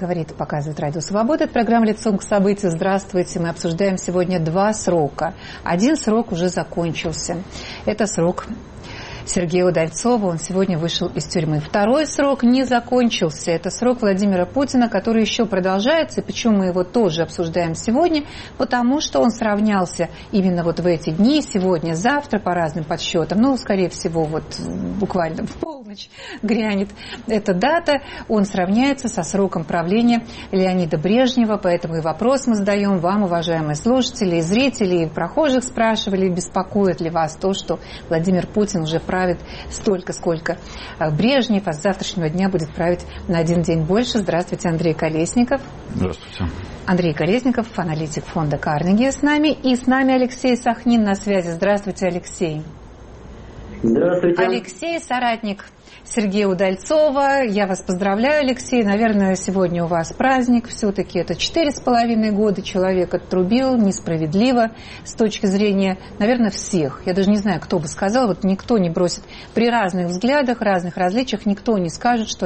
Говорит и показывает Радио Свобода. Это программа «Лицом к событию». Здравствуйте. Мы обсуждаем сегодня 2 срока. Один срок уже закончился. Это срок Сергея Удальцова. Он сегодня вышел из тюрьмы. Второй срок не закончился. Это срок Владимира Путина, который еще продолжается. И почему мы его тоже обсуждаем сегодня? Потому что он сравнялся именно вот в эти дни, сегодня, завтра, по разным подсчетам. Ну, скорее всего, вот буквально в полночь грянет эта дата. Он сравняется со сроком правления Леонида Брежнева. Поэтому и вопрос мы задаем вам, уважаемые слушатели, и зрители, и прохожих спрашивали, беспокоит ли вас то, что Владимир Путин уже правит столько, сколько Брежнев, а с завтрашнего дня будет править на один день больше. Здравствуйте, Андрей Колесников. Здравствуйте. Андрей Колесников, аналитик фонда Карнеги с нами. И с нами Алексей Сахнин на связи. Здравствуйте, Алексей. Здравствуйте. Алексей, соратник Сергея Удальцова. Я вас поздравляю, Алексей. Наверное, сегодня у вас праздник. Все-таки это 4,5 года человек отрубил несправедливо с точки зрения, наверное, всех. Я даже не знаю, кто бы сказал. Вот никто не бросит при разных взглядах, разных различиях, никто не скажет, что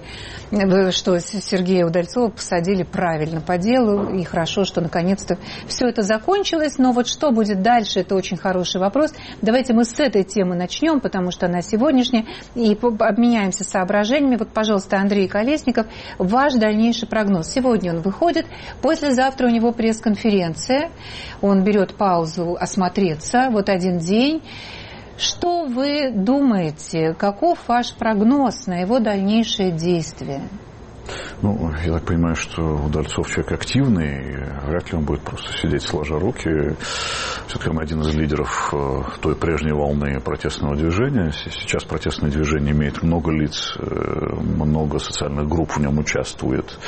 Сергея Удальцова посадили правильно по делу. И хорошо, что наконец-то все это закончилось. Но вот что будет дальше, это очень хороший вопрос. Давайте мы с этой темы начнем, потому что она сегодняшняя. И обменяемся соображениями. Вот, пожалуйста, Андрей Колесников, ваш дальнейший прогноз. Сегодня он выходит, послезавтра у него пресс-конференция. Он берет паузу осмотреться, вот один день. Что вы думаете, каков ваш прогноз на его дальнейшие действия? Ну, я так понимаю, что Удальцов человек активный, вряд ли он будет просто сидеть сложа руки. Все-таки он один из лидеров той прежней волны протестного движения. Сейчас протестное движение имеет много лиц, много социальных групп в нем участвует.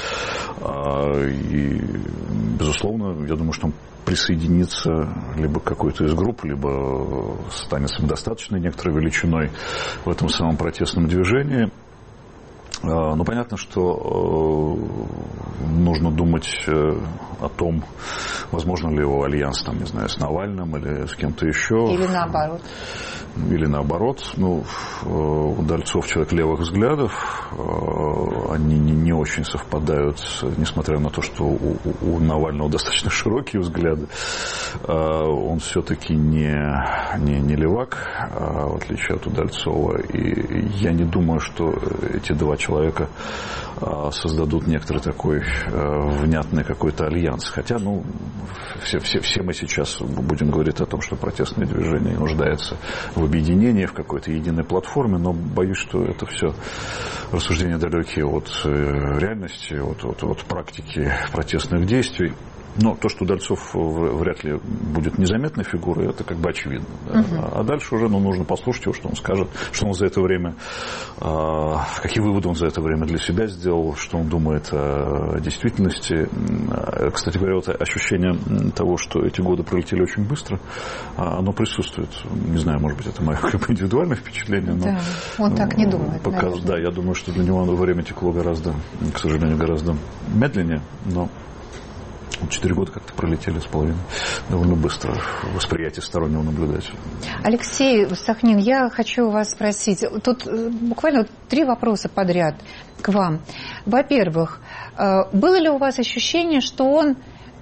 И, безусловно, я думаю, что он присоединится либо к какой-то из групп, либо станет самодостаточной некоторой величиной в этом самом протестном движении. Ну, понятно, что нужно думать о том, возможно ли его альянс, там, не знаю, с Навальным или с кем-то еще. Или наоборот. Или наоборот. Ну, Удальцов человек левых взглядов. Они не очень совпадают, несмотря на то, что у Навального достаточно широкие взгляды. Он все-таки не левак, в отличие от Удальцова. И я не думаю, что эти два человека создадут некоторый такой внятный какой-то альянс. Хотя, ну, все мы сейчас будем говорить о том, что протестное движение нуждается в объединении, в какой-то единой платформе, но боюсь, что это все рассуждения далекие от реальности, от практики протестных действий. Но то, что Удальцов вряд ли будет незаметной фигурой, это как бы очевидно. Да? А дальше уже нужно послушать его, что он скажет, что он за это время, какие выводы он за это время для себя сделал, что он думает о действительности. Кстати говоря, вот ощущение того, что эти годы пролетели очень быстро, оно присутствует. Не знаю, может быть, это мое индивидуальное впечатление. Но, да, он так не думает. Да, я думаю, что для него время текло гораздо, к сожалению, гораздо медленнее, но 4 года как-то пролетели с половиной довольно быстро в восприятии стороннего наблюдателя. Алексей Сахнин, я хочу вас спросить. Тут буквально 3 вопроса подряд к вам. Во-первых, было ли у вас ощущение, что он,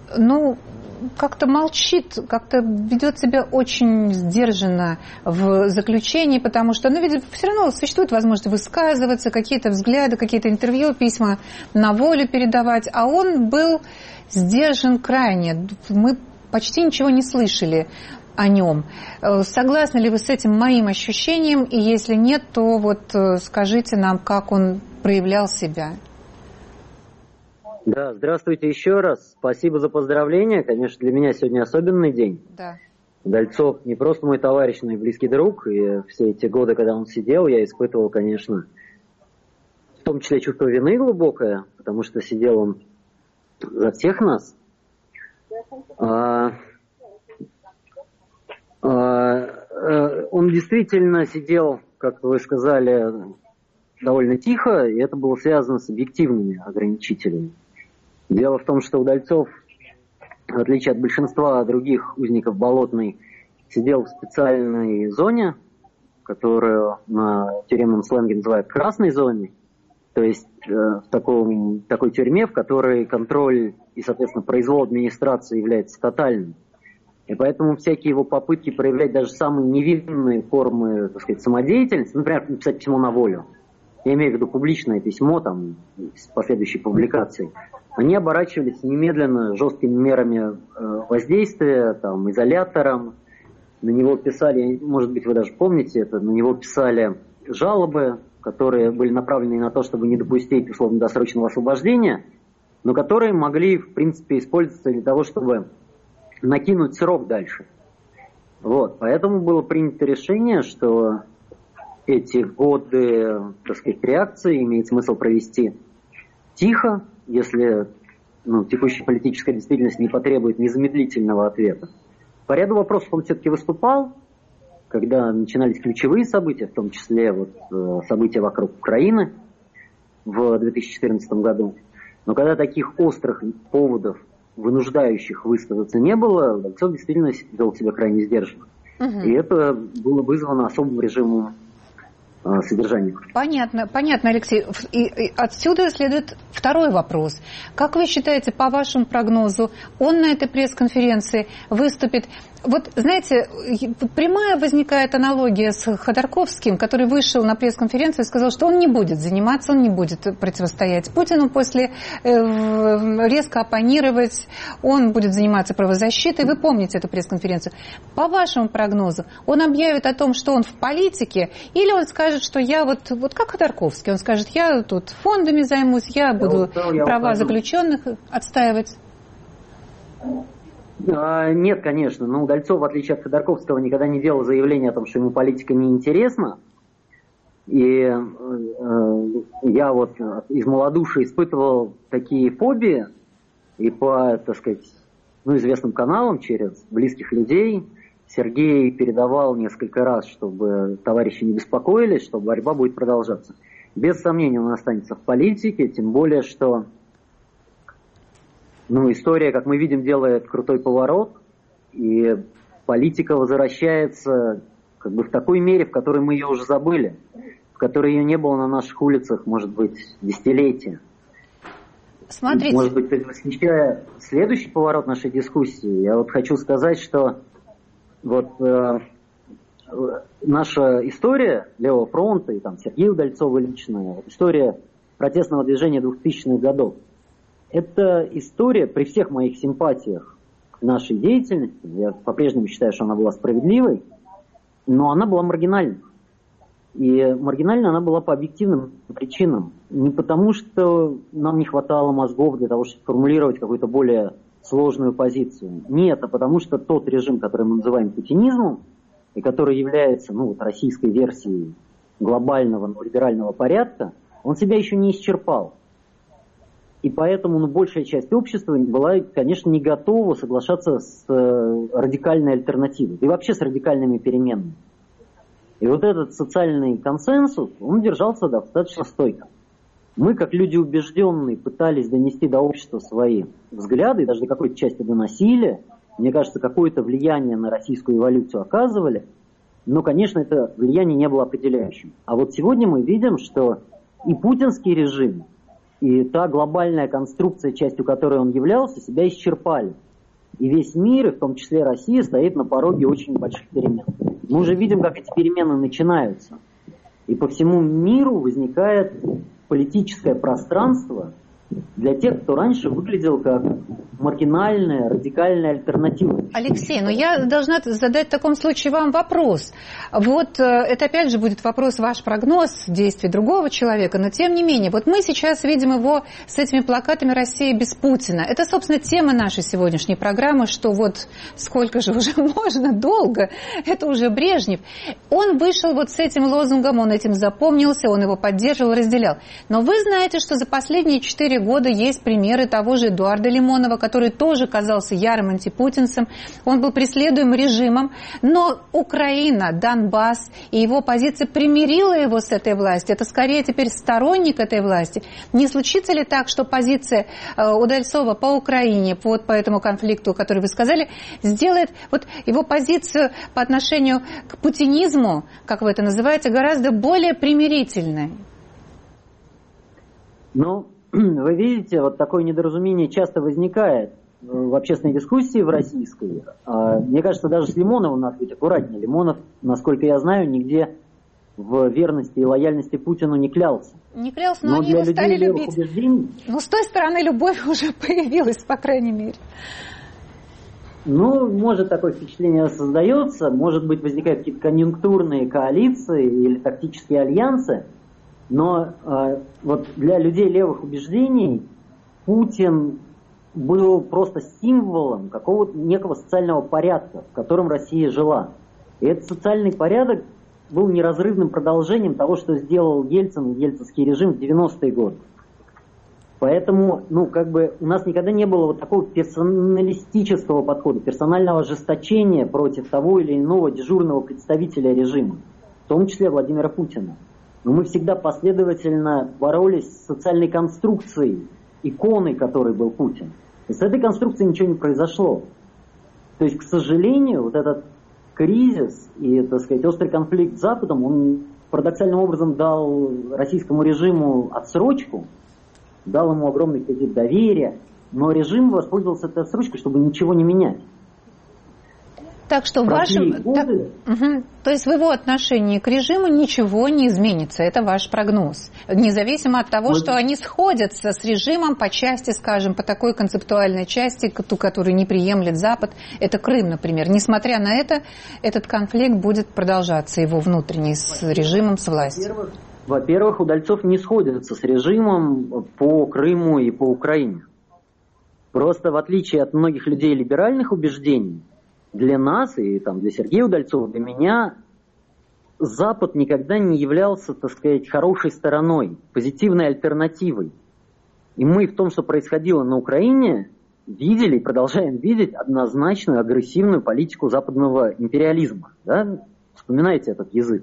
как-то молчит, как-то ведет себя очень сдержанно в заключении, потому что, видимо, все равно существует возможность высказываться, какие-то взгляды, какие-то интервью, письма на волю передавать, а он был сдержан крайне. Мы почти ничего не слышали о нем. Согласны ли вы с этим моим ощущением? И если нет, то вот скажите нам, как он проявлял себя. Да, здравствуйте еще раз. Спасибо за поздравления. Конечно, для меня сегодня особенный день. Да. Удальцов не просто мой товарищ, но и близкий друг. И все эти годы, когда он сидел, я испытывал, конечно, в том числе чувство вины глубокое, потому что сидел он за всех нас. Он действительно сидел, как вы сказали, довольно тихо, и это было связано с объективными ограничителями. Дело в том, что Удальцов, в отличие от большинства других узников Болотной, сидел в специальной зоне, которую на тюремном сленге называют красной зоной. То есть в такой тюрьме, в которой контроль и, соответственно, произвол администрации является тотальным. И поэтому всякие его попытки проявлять даже самые невинные формы, так сказать, самодеятельности, например, написать письмо на волю, я имею в виду публичное письмо там, с последующей публикацией, они оборачивались немедленно жесткими мерами воздействия, там, изолятором. На него писали, может быть, вы даже помните это, на него писали жалобы, которые были направлены на то, чтобы не допустить условно-досрочного освобождения, но которые могли, в принципе, использоваться для того, чтобы накинуть срок дальше. Вот. Поэтому было принято решение, что эти годы, так сказать, реакции имеет смысл провести тихо, если текущая политическая действительность не потребует незамедлительного ответа. По ряду вопросов он все-таки выступал, когда начинались ключевые события, в том числе события вокруг Украины в 2014 году. Но когда таких острых поводов, вынуждающих высказаться, не было, Дальцов действительно вел себя крайне сдержанно. И это было вызвано особым режимом содержания. Понятно, Алексей. И отсюда следует второй вопрос. Как вы считаете, по вашему прогнозу, он на этой пресс-конференции выступит? Вот, знаете, прямая возникает аналогия с Ходорковским, который вышел на пресс-конференцию и сказал, что он не будет заниматься, он не будет противостоять Путину после резко оппонировать, он будет заниматься правозащитой. Вы помните эту пресс-конференцию. По вашему прогнозу, он объявит о том, что он в политике, или он скажет, что я вот как Ходорковский, он скажет, я тут фондами займусь, я буду права заключенных отстаивать? Нет, конечно. Дальцов, в отличие от Ходорковского, никогда не делал заявления о том, что ему политика не интересна. И я из малодушия испытывал такие фобии и по, так сказать, известным каналам через близких людей Сергей передавал несколько раз, чтобы товарищи не беспокоились, что борьба будет продолжаться. Без сомнения он останется в политике, тем более, что история, как мы видим, делает крутой поворот, и политика возвращается в такой мере, в которой мы ее уже забыли, в которой ее не было на наших улицах, может быть, десятилетия. Смотрите. Может быть, предвосхищая следующий поворот нашей дискуссии, я хочу сказать, что наша история Левого фронта и Сергея Удальцова лично, история протестного движения 2000-х годов, это история, при всех моих симпатиях к нашей деятельности, я по-прежнему считаю, что она была справедливой, но она была маргинальной. И маргинальной она была по объективным причинам. Не потому, что нам не хватало мозгов для того, чтобы формулировать какую-то более сложную позицию. Нет, а потому что тот режим, который мы называем путинизмом, и который является российской версией глобального либерального порядка, он себя еще не исчерпал. И поэтому большая часть общества была, конечно, не готова соглашаться с радикальной альтернативой. И вообще с радикальными переменами. И этот социальный консенсус, он держался достаточно стойко. Мы, как люди убежденные, пытались донести до общества свои взгляды, и даже до какой-то части доносили. Мне кажется, какое-то влияние на российскую эволюцию оказывали. Но, конечно, это влияние не было определяющим. А сегодня мы видим, что и путинский режим, и та глобальная конструкция, частью которой он являлся, себя исчерпали. И весь мир, и в том числе Россия, стоит на пороге очень больших перемен. Мы уже видим, как эти перемены начинаются. И по всему миру возникает политическое пространство для тех, кто раньше выглядел как маргинальная, радикальная альтернатива. Алексей, я должна задать в таком случае вам вопрос. Это опять же будет вопрос, ваш прогноз действий другого человека, но тем не менее, мы сейчас видим его с этими плакатами «Россия без Путина». Это, собственно, тема нашей сегодняшней программы, что сколько же уже можно, долго, это уже Брежнев. Он вышел с этим лозунгом, он этим запомнился, он его поддерживал, разделял. Но вы знаете, что за последние 4 года есть примеры того же Эдуарда Лимонова, который тоже казался ярым антипутинцем. Он был преследуем режимом, но Украина, Донбасс и его позиция примирила его с этой властью. Это скорее теперь сторонник этой власти. Не случится ли так, что позиция Удальцова по Украине, по этому конфликту, который вы сказали, сделает его позицию по отношению к путинизму, как вы это называете, гораздо более примирительной? Но вы видите, вот такое недоразумение часто возникает в общественной дискуссии в российской. Мне кажется, даже с Лимоновым надо быть аккуратнее. Лимонов, насколько я знаю, нигде в верности и лояльности Путину не клялся. Не клялся, но они его стали любить. Ну, с той стороны любовь уже появилась, по крайней мере. Ну, может, такое впечатление создается, может быть, возникают какие-то конъюнктурные коалиции или тактические альянсы, но вот для людей левых убеждений Путин был просто символом какого-то некого социального порядка, в котором Россия жила. И этот социальный порядок был неразрывным продолжением того, что сделал Ельцин, ельцинский режим в 90-е годы. Поэтому, у нас никогда не было вот такого персоналистического подхода, персонального ожесточения против того или иного дежурного представителя режима, в том числе Владимира Путина. Но мы всегда последовательно боролись с социальной конструкцией, иконой, которой был Путин. И с этой конструкцией ничего не произошло. То есть, к сожалению, вот этот кризис и, так сказать, острый конфликт с Западом, он парадоксальным образом дал российскому режиму отсрочку, дал ему огромный кредит доверия, но режим воспользовался этой отсрочкой, чтобы ничего не менять. Так что в вашем... То есть в его отношении к режиму ничего не изменится. Это ваш прогноз. Независимо от того, что они сходятся с режимом по части, скажем, по такой концептуальной части, ту, которую не приемлет Запад. Это Крым, например. Несмотря на это, этот конфликт будет продолжаться, его внутренний, с режимом, с властью. Во-первых, Удальцов не сходится с режимом по Крыму и по Украине. Просто в отличие от многих людей либеральных убеждений, для нас, и для Сергея Удальцова, для меня, Запад никогда не являлся, так сказать, хорошей стороной, позитивной альтернативой. И мы в том, что происходило на Украине, видели и продолжаем видеть однозначную агрессивную политику западного империализма. Да? Вспоминайте этот язык.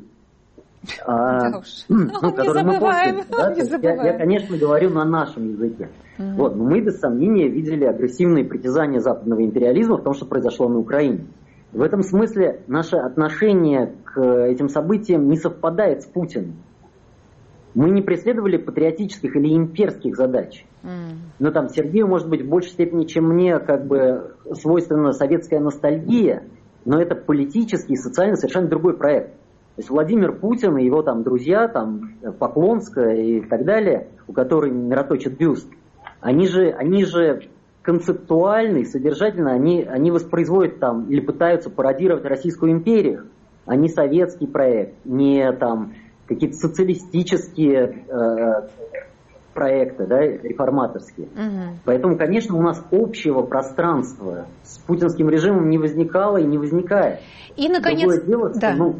Который мы пользуемся. Я, конечно, говорю на нашем языке. Но мы без сомнения видели агрессивные притязания западного империализма в том, что произошло на Украине. В этом смысле наше отношение к этим событиям не совпадает с Путиным. Мы не преследовали патриотических или имперских задач. Но Сергею, может быть, в большей степени, чем мне, свойственна советская ностальгия, но это политический и социально совершенно другой проект. То есть Владимир Путин и его друзья, Поклонская и так далее, у которых мироточит бюст, они же концептуально и содержательно, они воспроизводят или пытаются пародировать Российскую империю, а не советский проект, не какие-то социалистические проекты, реформаторские. Поэтому, конечно, у нас общего пространства с путинским режимом не возникало и не возникает. И, наконец, другое дело, что,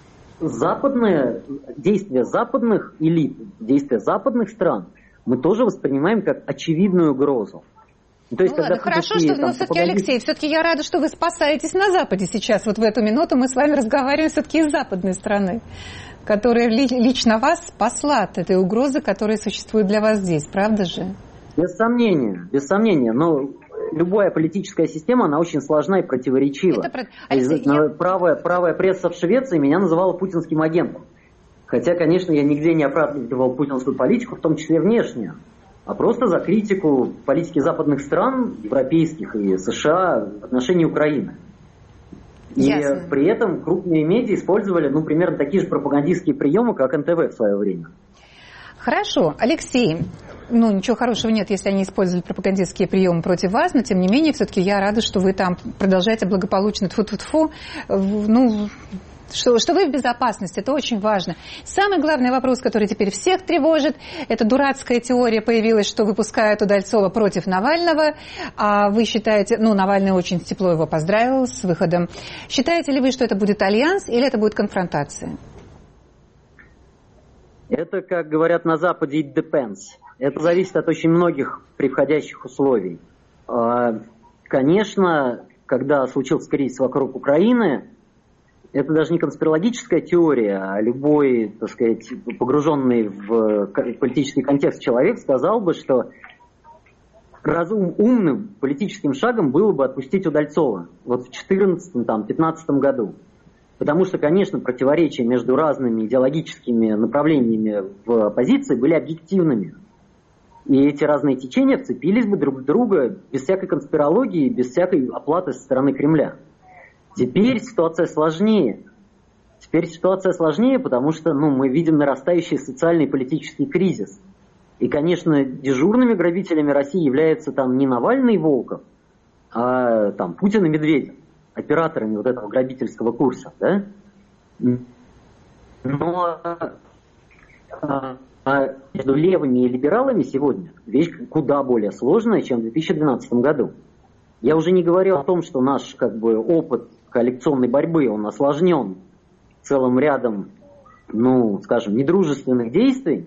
действия западных элит, действия западных стран мы тоже воспринимаем как очевидную угрозу. То есть, когда хорошо, но все-таки, Алексей, все-таки я рада, что вы спасаетесь на Западе сейчас. Вот в эту минуту мы с вами разговариваем все-таки из западной страны, которая лично вас спасла от этой угрозы, которая существует для вас здесь, правда же? Без сомнения. Но любая политическая система, она очень сложна и противоречива. Правая пресса в Швеции меня называла путинским агентом. Хотя, конечно, я нигде не оправдывал путинскую политику, в том числе внешнюю, а просто за критику политики западных стран, европейских и США в отношении Украины. И при этом крупные медиа использовали, примерно такие же пропагандистские приемы, как НТВ в свое время. Хорошо, Алексей, ничего хорошего нет, если они использовали пропагандистские приемы против вас, но тем не менее, все-таки я рада, что вы там продолжаете благополучно, тьфу-тьфу-тьфу, что вы в безопасности, это очень важно. Самый главный вопрос, который теперь всех тревожит, это дурацкая теория появилась, что выпускают Удальцова против Навального, а вы считаете, Навальный очень тепло его поздравил с выходом. Считаете ли вы, что это будет альянс или это будет конфронтация? Это, как говорят на Западе, it depends. Это зависит от очень многих превходящих условий. Конечно, когда случился кризис вокруг Украины, это даже не конспирологическая теория, а любой, так сказать, погруженный в политический контекст человек сказал бы, что умным политическим шагом было бы отпустить Удальцова в 2014-2015 году. Потому что, конечно, противоречия между разными идеологическими направлениями в оппозиции были объективными. И эти разные течения вцепились бы друг в друга без всякой конспирологии, без всякой оплаты со стороны Кремля. Теперь ситуация сложнее. Потому что мы видим нарастающий социальный и политический кризис. И, конечно, дежурными грабителями России являются там не Навальный и Волков, а там Путин и Медведев, операторами вот этого грабительского курса. Да? Но между левыми и либералами сегодня вещь куда более сложная, чем в 2012 году. Я уже не говорю о том, что наш опыт коалиционной борьбы, он осложнен целым рядом, недружественных действий.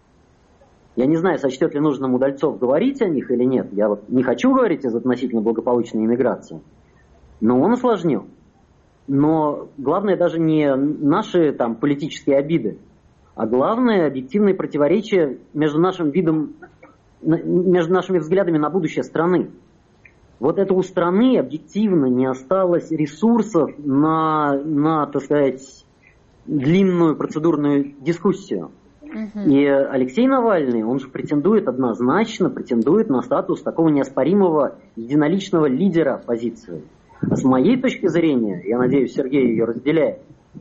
Я не знаю, сочтет ли нужным Удальцов говорить о них или нет. Я не хочу говорить из относительно благополучной иммиграции. Но он осложнен. Но главное даже не наши политические обиды, а главное объективные противоречия между нашими взглядами на будущее страны. Вот это у страны объективно не осталось ресурсов на так сказать, длинную процедурную дискуссию. И Алексей Навальный, он же однозначно претендует на статус такого неоспоримого единоличного лидера оппозиции. А с моей точки зрения, я надеюсь, Сергей ее разделяет,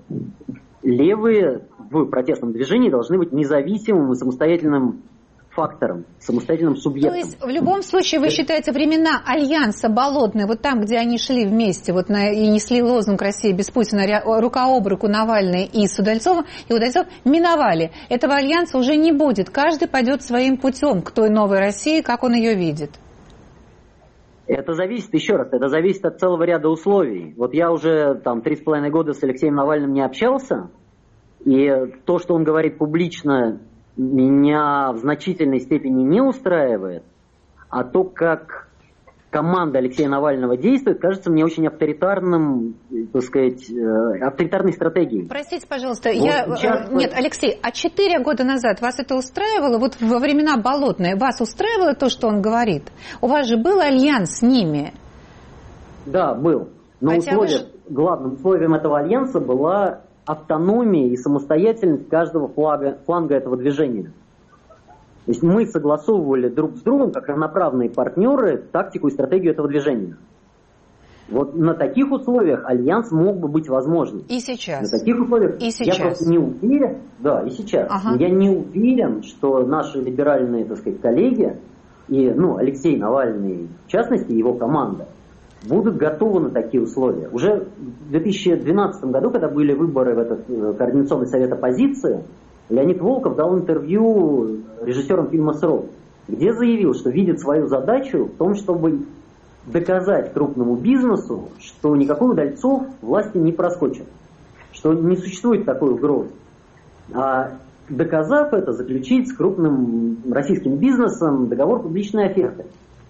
левые в протестном движении должны быть независимым и самостоятельным фактором, самостоятельным субъектом. То есть в любом случае вы считаете времена альянса Болотной, вот там, где они шли вместе и несли лозунг «Россия без Путина», рука об руку Навальный и Удальцов миновали. Этого альянса уже не будет. Каждый пойдет своим путем к той новой России, как он ее видит. Это зависит, еще раз, это зависит от целого ряда условий. Вот я уже 3,5 года с Алексеем Навальным не общался, и то, что он говорит публично, меня в значительной степени не устраивает, а то, как команда Алексея Навального действует, кажется мне очень авторитарной стратегией. Простите, пожалуйста, Нет, Алексей, а 4 года назад вас это устраивало? Вот во времена Болотной вас устраивало то, что он говорит? У вас же был альянс с ними. Да, был. Но главным условием этого альянса была автономия и самостоятельность каждого фланга этого движения. То есть мы согласовывали друг с другом, как равноправные партнеры, тактику и стратегию этого движения. Вот на таких условиях альянс мог бы быть возможным. И сейчас. На таких условиях я просто не уверен, и сейчас. Ага. Я не уверен, что наши либеральные, коллеги и, Алексей Навальный, в частности, его команда, будут готовы на такие условия. Уже в 2012 году, когда были выборы в этот Координационный совет оппозиции, Леонид Волков дал интервью режиссерам фильма «Срок», где заявил, что видит свою задачу в том, чтобы доказать крупному бизнесу, что никакой Удальцов власти не проскочит, что не существует такой угрозы. А доказав это, заключить с крупным российским бизнесом договор публичной оферты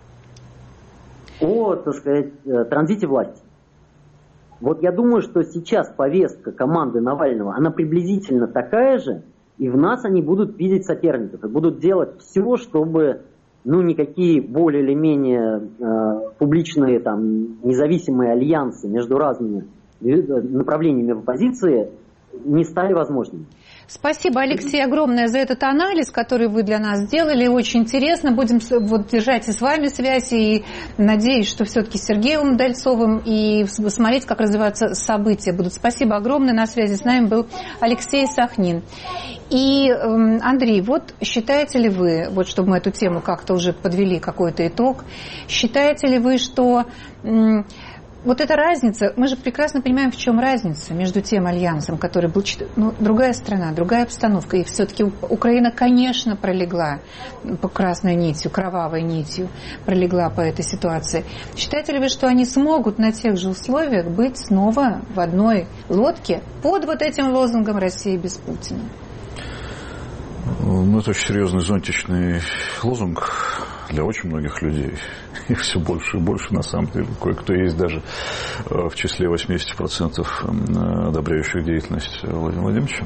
о, транзите власти. Вот я думаю, что сейчас повестка команды Навального, она приблизительно такая же, и в нас они будут видеть соперников, и будут делать все, чтобы никакие более или менее публичные независимые альянсы между разными направлениями в оппозиции не стали возможными. Спасибо, Алексей, огромное за этот анализ, который вы для нас сделали. Очень интересно. Будем держать и с вами связь, и надеюсь, что все-таки с Сергеем Удальцовым, и смотреть, как развиваются события будут. Спасибо огромное. На связи с нами был Алексей Сахнин. И, Андрей, считаете ли вы, чтобы мы эту тему как-то уже подвели какой-то итог, считаете ли вы, что эта разница, мы же прекрасно понимаем, в чем разница между тем альянсом, который был другая страна, другая обстановка, и все-таки Украина, конечно, пролегла по красной нитью, кровавой нитью, пролегла по этой ситуации. Считаете ли вы, что они смогут на тех же условиях быть снова в одной лодке под этим лозунгом «Россия без Путина»? Это очень серьезный зонтичный лозунг для очень многих людей. Их все больше и больше, на самом деле. Кое-кто есть даже в числе 80% одобряющих деятельность Владимира Владимировича.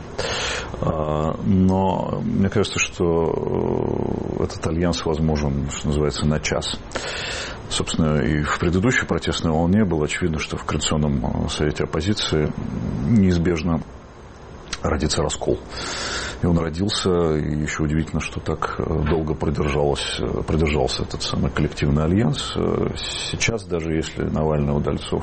Но мне кажется, что этот альянс возможен, что называется, на час. Собственно, и в предыдущей протестной волне было очевидно, что в Координационном совете оппозиции неизбежно родится раскол. И он родился, и еще удивительно, что так долго продержался этот самый коллективный альянс. Сейчас, даже если Навальный и Удальцов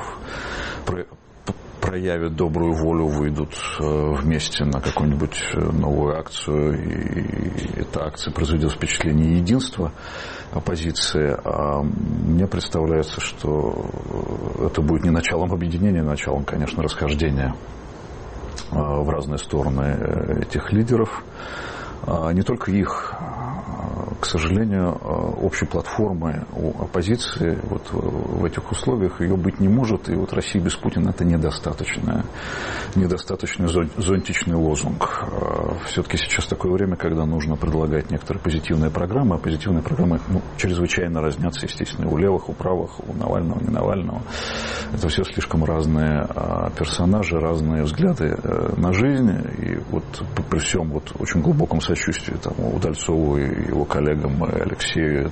проявят добрую волю, выйдут вместе на какую-нибудь новую акцию, и эта акция произведет впечатление единства оппозиции, а мне представляется, что это будет не началом объединения, а началом, конечно, расхождения в разные стороны этих лидеров. Не только их, к сожалению, общей платформы у оппозиции вот в этих условиях ее быть не может, и вот Россия без Путина это недостаточный зонтичный лозунг. Все-таки сейчас такое время, когда нужно предлагать некоторые позитивные программы, а позитивные программы чрезвычайно разнятся, естественно, у левых, у правых, у Навального, не Навального. Это все слишком разные персонажи, разные взгляды на жизнь, и вот при всем вот очень глубоком сочувствии там, Удальцову и его коллегам, и Алексею,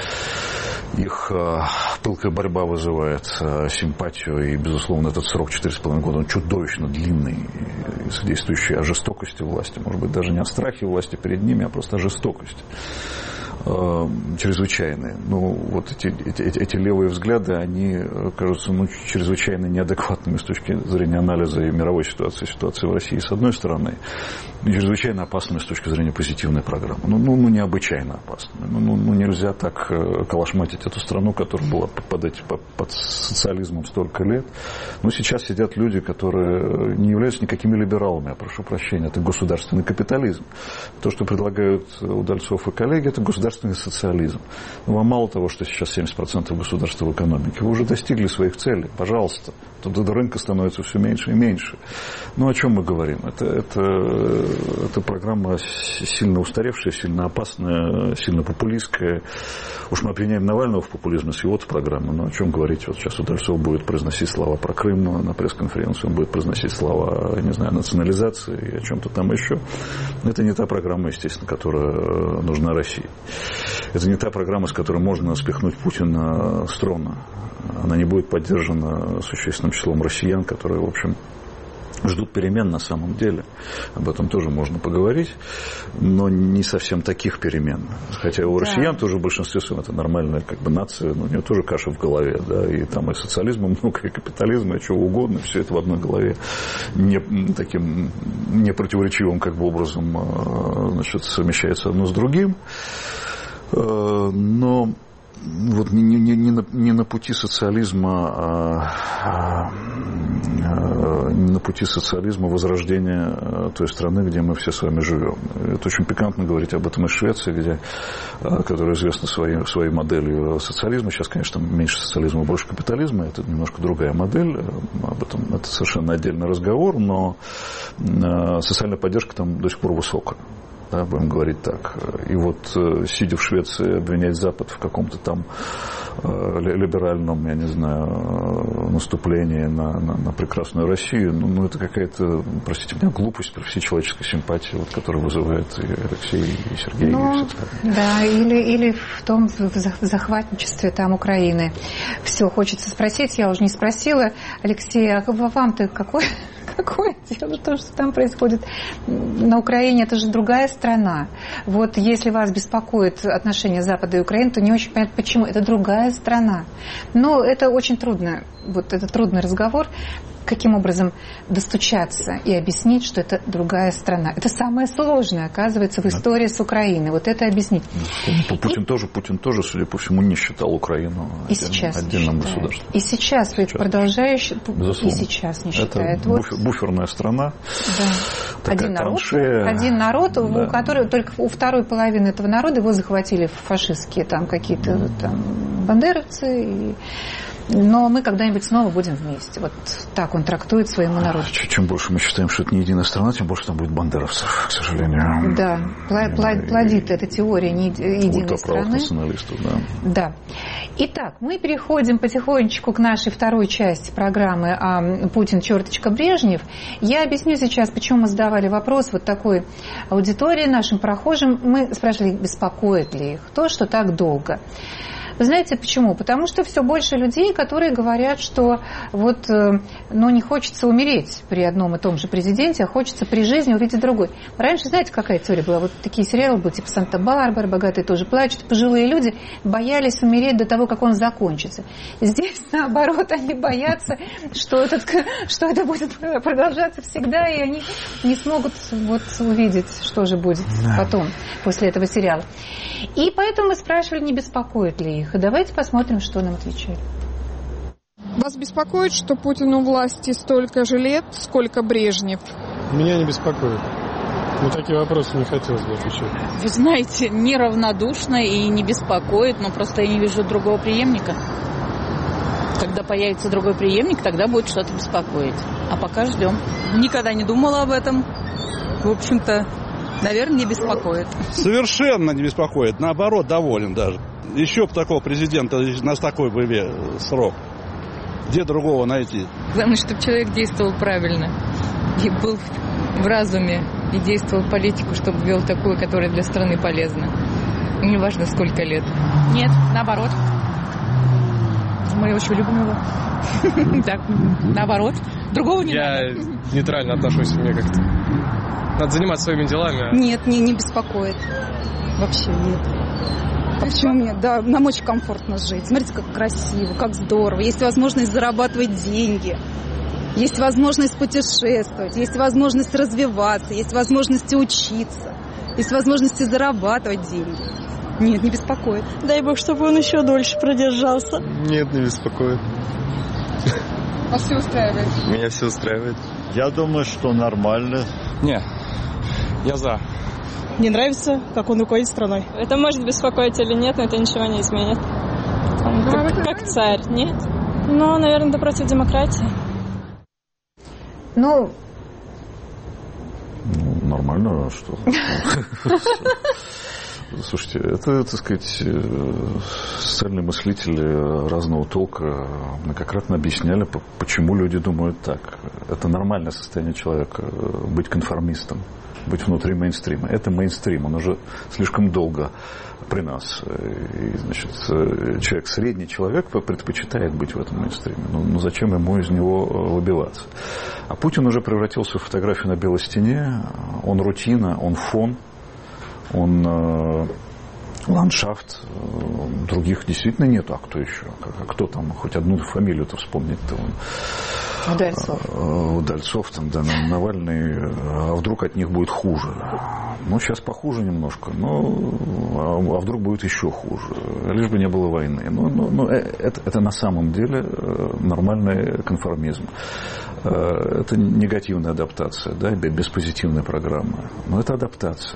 их пылкая борьба вызывает симпатию, и, безусловно, этот срок 4,5 года, он чудовищно длинный, свидетельствующий о жестокости власти, может быть, даже не о страхе власти перед ними, а просто о жестокости чрезвычайные. Ну, вот эти левые взгляды, они кажутся чрезвычайно неадекватными с точки зрения анализа и мировой ситуации в России, с одной стороны, и чрезвычайно опасными с точки зрения позитивной программы. Необычайно опасными. Нельзя так калашматить эту страну, которая была под социализмом столько лет. Но сейчас сидят люди, которые не являются никакими либералами, я прошу прощения, это государственный капитализм. То, что предлагают Удальцов и коллеги, это государственный социализм. Вам мало того, что сейчас 70% государства в экономике, вы уже достигли своих целей, пожалуйста. Тут до рынка становится все меньше и меньше. О чем мы говорим? Это программа сильно устаревшая, сильно опасная, сильно популистская. Уж мы обвиняем Навального в популизме с его-то программы, но о чем говорить? Вот сейчас Удальцов будет произносить слова про Крым на пресс-конференции, он будет произносить слова, не знаю, о национализации и о чем-то там еще. Это не та программа, естественно, которая нужна России. Это не та программа, с которой можно спихнуть Путина с трона. Она не будет поддержана существенным числом россиян, которые, в общем, ждут перемен на самом деле. Об этом тоже можно поговорить, но не совсем таких перемен. Хотя у россиян тоже в большинстве своем это нормальная нация, но у нее тоже каша в голове, да, и там и социализма много, и капитализма, и чего угодно, все это в одной голове таким непротиворечивым образом совмещается одно с другим. Но вот не на пути социализма, не на пути социализма возрождения той страны, где мы все с вами живем. Это очень пикантно говорить об этом из Швеции, которая известна своей моделью социализма. Сейчас, конечно, меньше социализма, больше капитализма. Это немножко другая модель. Об этом это совершенно отдельный разговор, но социальная поддержка там до сих пор высокая. Да, будем говорить так. И вот, сидя в Швеции, обвинять Запад в каком-то там либеральном, я не знаю, наступлении на прекрасную Россию, это какая-то, простите меня, глупость при всей человеческой симпатии, которую вызывает и Алексей, и Сергей, и все остальные. Да, или в том захватничестве там Украины. Все, хочется спросить, я уже не спросила. Алексей, а вам-то какое дело то, что там происходит на Украине? Это же другая страна. Вот если вас беспокоит отношения Запада и Украины, то не очень понятно, почему. Это другая страна. Но это очень трудно. Вот это трудный разговор. Каким образом достучаться и объяснить, что это другая страна. Это самое сложное, оказывается, в истории с Украиной. Вот это объяснить. Путин тоже, судя по всему, не считал Украину отдельным государством. И сейчас продолжающий... И сейчас не считает. Это буферная страна. Да. Один народ, у которого только у второй половины этого народа его захватили фашистские там какие-то бандеровцы. Но мы когда-нибудь снова будем вместе. Вот так он трактует своему народу. Чем больше мы считаем, что это не единая страна, тем больше там будет бандеровцев, к сожалению. Да, плодит эта теория не единой страны. Националистов, да. Итак, мы переходим потихонечку к нашей второй части программы «Путин, черточка, Брежнев». Я объясню сейчас, почему мы задавали вопрос вот такой аудитории, нашим прохожим. Мы спрашивали, беспокоит ли их то, что так долго. Вы знаете почему? Потому что все больше людей, которые говорят, что вот, не хочется умереть при одном и том же президенте, а хочется при жизни увидеть другой. Раньше, знаете, какая теория была? Вот такие сериалы были, типа «Санта-Барбара», «Богатые тоже плачут». Пожилые люди боялись умереть до того, как он закончится. Здесь, наоборот, они боятся, что это будет продолжаться всегда, и они не смогут увидеть, что же будет потом, после этого сериала. И поэтому мы спрашивали, не беспокоит ли их. И давайте посмотрим, что нам отвечали. Вас беспокоит, что Путину власти столько же лет, сколько Брежнев? Меня не беспокоит. На такие вопросы не хотелось бы отвечать. Вы знаете, неравнодушно и не беспокоит, но просто я не вижу другого преемника. Когда появится другой преемник, тогда будет что-то беспокоить. А пока ждем. Никогда не думала об этом. В общем-то, наверное, не беспокоит. Совершенно не беспокоит. Наоборот, доволен даже. Еще бы такого президента на такой бы срок. Где другого найти? Главное, чтобы человек действовал правильно. И был в разуме. И действовал политику, чтобы вел такую, которая для страны полезна. Не важно, сколько лет. Нет, наоборот. Мы очень любим его. Так, наоборот. Другого не надо. Я нейтрально отношусь, мне как-то. Надо заниматься своими делами. Нет, не беспокоит. Вообще нет. Почему нет? Да, нам очень комфортно жить. Смотрите, как красиво, как здорово. Есть возможность зарабатывать деньги. Есть возможность путешествовать. Есть возможность развиваться. Есть возможности учиться. Есть возможности зарабатывать деньги. Нет, не беспокоит. Дай бог, чтобы он еще дольше продержался. Нет, не беспокоит. Вас все устраивает? Меня все устраивает. Я думаю, что нормально. Не, я за. Мне нравится, как он руководит страной. Это может беспокоить или нет, но это ничего не изменит. Он как царь, нет? Но, наверное, это против демократии. Нормально, что... Слушайте, это, так сказать, социальные мыслители разного толка многократно объясняли, почему люди думают так. Это нормальное состояние человека, быть конформистом, быть внутри мейнстрима. Это мейнстрим, он уже слишком долго при нас. И, значит, человек, средний человек предпочитает быть в этом мейнстриме. Ну зачем ему из него выбиваться? А Путин уже превратился в фотографию на белой стене. Он рутина, он фон. Он ландшафт, других действительно нету. А кто еще? Кто там? Хоть одну фамилию-то вспомнить-то. Удальцов, там, да, Навальный. А вдруг от них будет хуже? Сейчас похуже немножко, а вдруг будет еще хуже? Лишь бы не было войны. Это на самом деле нормальный конформизм. Это негативная адаптация, да, без позитивной программы. Но это адаптация.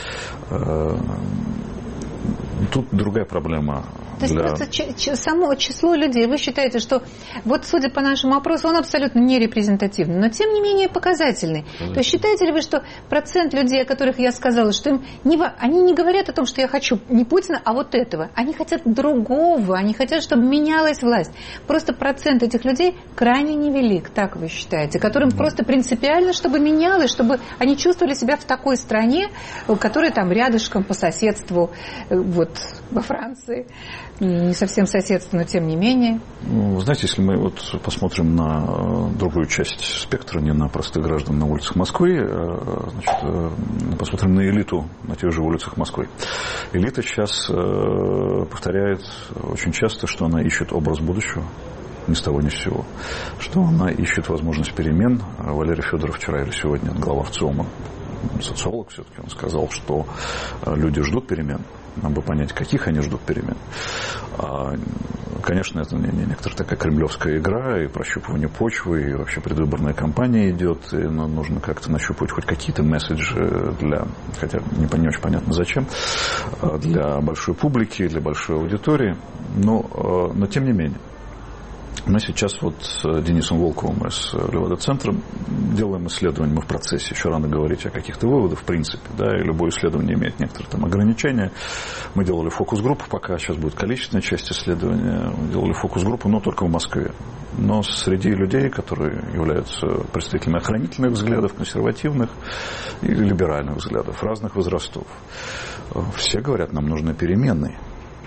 Тут другая проблема. То есть просто само число людей, вы считаете, что вот судя по нашему опросу, он абсолютно не репрезентативный, но тем не менее показательный. То есть считаете ли вы, что процент людей, о которых я сказала, что они не говорят о том, что я хочу не Путина, а вот этого. Они хотят другого, они хотят, чтобы менялась власть. Просто процент этих людей крайне невелик, так вы считаете, которым просто принципиально, чтобы менялось, чтобы они чувствовали себя в такой стране, которая там рядышком по соседству, вот во Франции. Не совсем соседство, но тем не менее. Знаете, если мы посмотрим на другую часть спектра, не на простых граждан на улицах Москвы, значит, посмотрим на элиту на тех же улицах Москвы. Элита сейчас повторяет очень часто, что она ищет образ будущего, ни с того ни с сего, что она ищет возможность перемен. Валерий Федоров вчера или сегодня, глава ВЦИОМа, социолог все-таки, он сказал, что люди ждут перемен. Нам бы понять, каких они ждут перемен. Конечно, это не некоторая такая кремлевская игра и прощупывание почвы, и вообще предвыборная кампания идет, и нужно как-то нащупывать хоть какие-то месседжи для, хотя не очень понятно зачем, для большой публики, для большой аудитории, но тем не менее. Мы сейчас с Денисом Волковым из Левада-центра делаем исследование, мы в процессе, еще рано говорить о каких-то выводах, в принципе, да, и любое исследование имеет некоторые там ограничения. Мы делали фокус-группу, пока сейчас будет количественная часть исследования, мы делали фокус-группу, но только в Москве. Но среди людей, которые являются представителями охранительных взглядов, консервативных и либеральных взглядов, разных возрастов, все говорят, нам нужны перемены.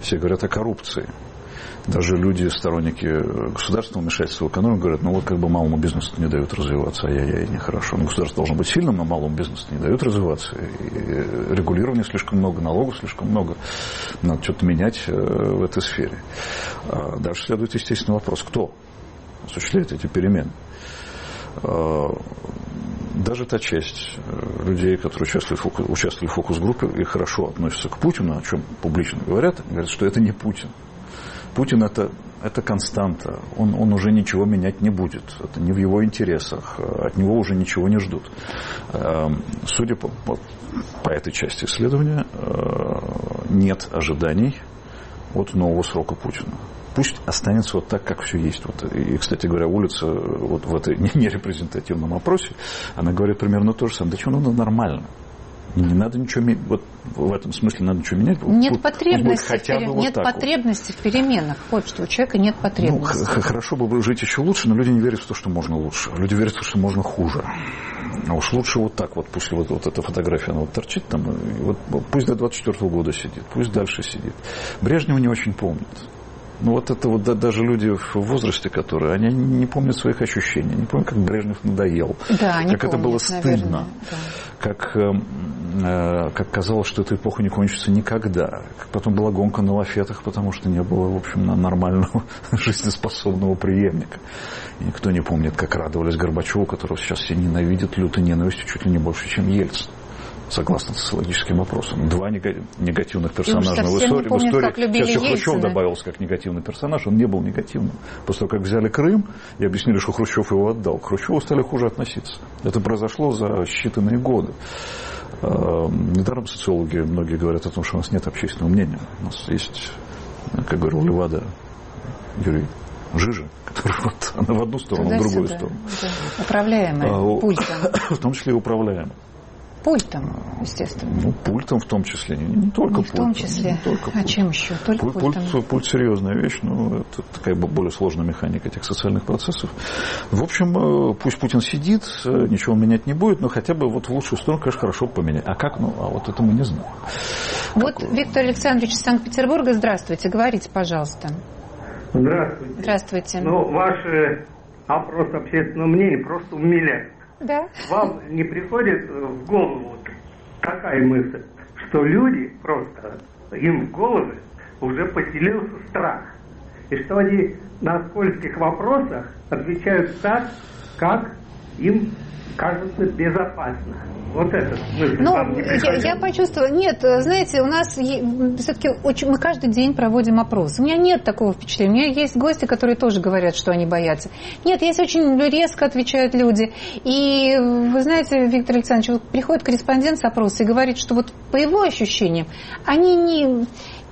Все говорят о коррупции. Даже люди, сторонники государственного вмешательства в экономику, говорят, ну вот как бы малому бизнесу не дают развиваться, ай-яй-яй, нехорошо. Но государство должно быть сильным, но малому бизнесу не дают развиваться. И регулирования слишком много, налогов слишком много. Надо что-то менять в этой сфере. Дальше следует естественный вопрос, кто осуществляет эти перемены. Даже та часть людей, которые участвовали в фокус-группе и хорошо относятся к Путину, о чем публично говорят, что это не Путин. Путин это константа, он уже ничего менять не будет, это не в его интересах, от него уже ничего не ждут. Судя по этой части исследования, нет ожиданий от нового срока Путина. Пусть останется вот так, как все есть. Вот. И, кстати говоря, улица вот в этой нерепрезентативном опросе, она говорит примерно то же самое. Да что, ну нормально. Не надо ничего менять. Вот в этом смысле надо ничего менять. Нет потребности в переменах. Вот что, у человека нет потребности. Ну, хорошо бы жить еще лучше, но люди не верят в то, что можно лучше. Люди верят в то, что можно хуже. А уж лучше вот так вот, пусть вот эта фотография, она вот торчит там, вот, пусть до 24-го года сидит, пусть дальше сидит. Брежнева не очень помнит. Ну вот это вот даже люди в возрасте, которые, они не помнят своих ощущений, не помнят, как Брежнев надоел, да, как это помнят, было стыдно, да. как казалось, что эта эпоха не кончится никогда, как потом была гонка на лафетах, потому что не было, в общем, нормального жизнеспособного преемника. И никто не помнит, как радовались Горбачеву, которого сейчас все ненавидят лютой ненавистью чуть ли не больше, чем Ельцин. Согласно социологическим опросам. Два негативных персонажа в истории. Сейчас еще Хрущев добавился как негативный персонаж. Он не был негативным. После того, как взяли Крым и объяснили, что Хрущев его отдал, к Хрущеву стали хуже относиться. Это произошло за считанные годы. Недаром социологи многие говорят о том, что у нас нет общественного мнения. У нас есть, как говорил Левада, Юрий Жижа, который вот, она в одну сторону, в другую сторону. Да. Управляемая пультом. В том числе и управляемая. Пультом, естественно. Ну, пультом в том числе. Не только не пультом. В том числе. А чем еще? Только пультом. Пульт серьезная вещь, но это такая более сложная механика этих социальных процессов. В общем, пусть Путин сидит, ничего он менять не будет, но хотя бы вот в лучшую сторону, конечно, хорошо поменять. А как? Ну, а вот это мы не знаем. Вот как... Виктор Александрович из Санкт-Петербурга, здравствуйте, говорите, пожалуйста. Здравствуйте. Здравствуйте. Ну, ваш опрос общественного мнения просто умиляет. Да. Вам не приходит в голову такая мысль, что люди просто, им в головы уже поселился страх, и что они на скользких вопросах отвечают так, как им кажется безопасно. Вот это мысль. Ну, я почувствовала, нет, знаете, у нас все-таки мы каждый день проводим опрос. У меня нет такого впечатления. У меня есть гости, которые тоже говорят, что они боятся. Нет, есть очень резко отвечают люди. И вы знаете, Виктор Александрович, вот приходит корреспондент с опроса и говорит, что вот по его ощущениям они